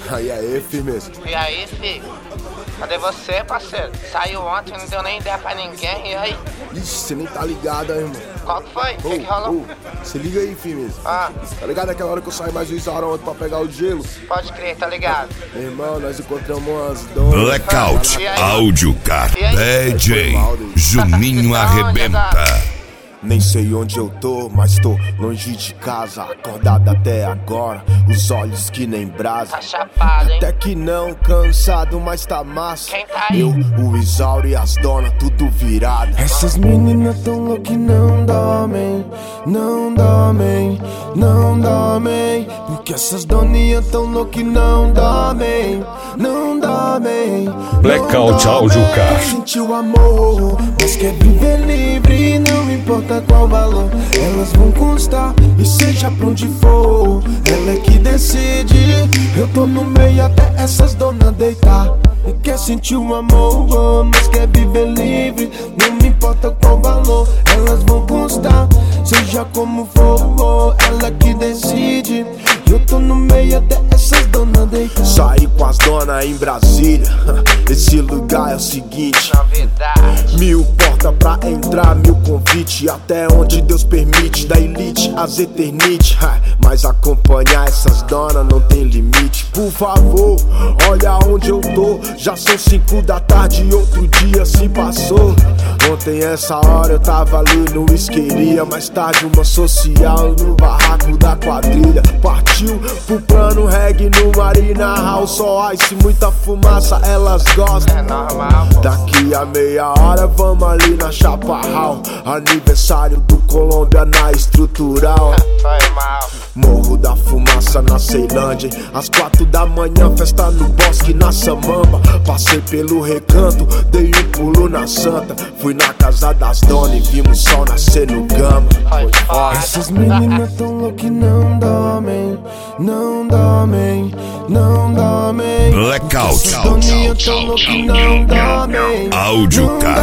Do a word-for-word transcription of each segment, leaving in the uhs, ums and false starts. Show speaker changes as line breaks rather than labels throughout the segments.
Aí aí, firmeza.
E aí, filho? Cadê você, parceiro? Saiu ontem, não deu nem ideia pra ninguém, e aí?
Ixi, você nem tá ligado, hein, irmão.
Qual que foi? O
Ô,
que, que rolou?
ô, se liga aí, firmeza.
Ah,
Tá ligado aquela hora que eu saí mais do Isauro ontem pra pegar o gelo?
pode crer, tá ligado?
Meu irmão, nós encontramos umas donas.
Blackout,
E aí?
Audiocar,
E aí?
D J, Juninho Arrebenta.
Nem sei onde eu tô, mas tô longe de casa. Acordado até agora, os olhos que nem brasa.
Tá chapado, hein?
Até que não, cansado, mas tá massa.
Quem tá aí?
Eu, o Isauro e as donas, tudo virado. Essas meninas tão loucas que não dormem, não dormem, não dormem. Porque essas doninhas tão loucas que não dormem, não dormem.
Blackout Audiocar.
Sentiu amor, mas quer viver livre, não importa qual valor. Elas vão constar, e seja pra onde for, ela é que decide. Eu tô no meio até essas donas deitar. E quer sentir um amor, mas quer viver livre, não me importa qual valor. Elas vão constar, seja como for, ela que decide. Eu tô no meio até essas donas deitar. Saí com as donas em Brasília. Esse lugar é o seguinte:
Novidade.
mil portas pra entrar, mil convite. Até onde Deus permite, da elite às eternite. Mas acompanhar essas donas não tem limite. Por favor, olha onde eu tô. Já são cinco da tarde e outro dia se passou. Ontem essa hora eu tava ali no isqueria. Mais tarde uma social no barraco da quadrilha. Partiu pro plano reggae no Marina House. Só ice, muita fumaça, elas gostam.
É normal, pô.
Daqui a meia hora vamos ali na Chaparral. Aniversário do Colômbia na estrutural.
Foi mal.
Morro da Fumaça na Ceilândia. Às quatro da manhã, festa no bosque na Samamba. Passei pelo recanto, dei um pulo na Santa. Fui na casa das donas e vimos sol nascer no Gama.
Foi foda.
Essas meninas tão loucas que não dormem, não dormem, não dormem.
Blackout,
Essas doninhas tão loucas que não dormem,
Audiocar,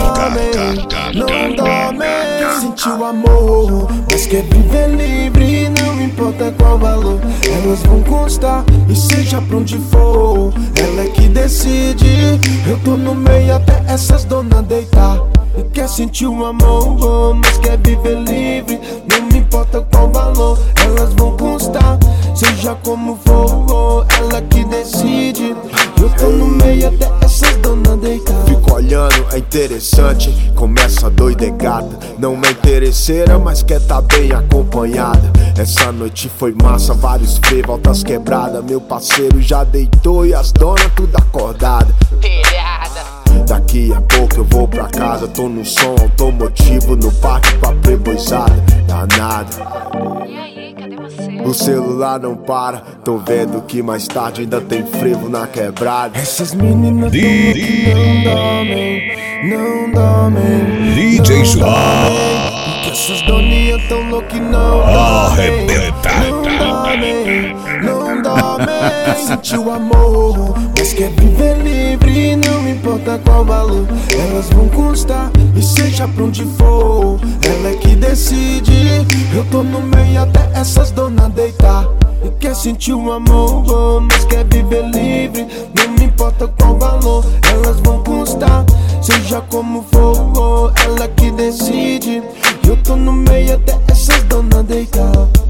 não dormem, não dormem. Sentiu amor, mas quer viver livre, não importa qual valor. Elas vão constar, e seja pra onde for, ela é que decide. Eu tô no meio até essas donas deitar. E quer sentir um amor, mas quer viver livre, não me importa qual valor. Elas vão constar, seja como for, ela que decide. Eu tô no meio até essas donas deitar. Fico olhando, é interessante, começa doida é gata. Não é interesseira, mas quer tá bem acompanhada. Essa noite foi massa, vários frevos, altas quebradas. Meu parceiro já deitou e as donas tudo acordada.
Pilhada.
Daqui a pouco eu vou pra casa, tô no som automotivo no parque com a playboyzada. Danada.
E aí, cadê você?
O celular não para, tô vendo que mais tarde ainda tem frevo na quebrada. Essas meninas tão loucas que não dormem, não dormem,
D J
não
Juninho.
dormem. Porque essas doninhas tão loucas que não dormem,
Arrebenta.
não dormem, não dormem. Sentiu amor, mas quer viver livre, não importa qual valor. Elas vão constar, e seja pra onde for, ela é que decide. Eu tô no meio até essas donas deitar. E quer sentir um amor, mas quer viver livre, não me importa qual valor. Elas vão constar, seja como for, ela que decide. Eu tô no meio até essas donas deitar.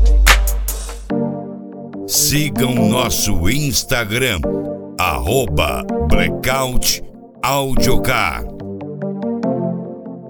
Sigam nosso Instagram, arroba Blackout Audiocar.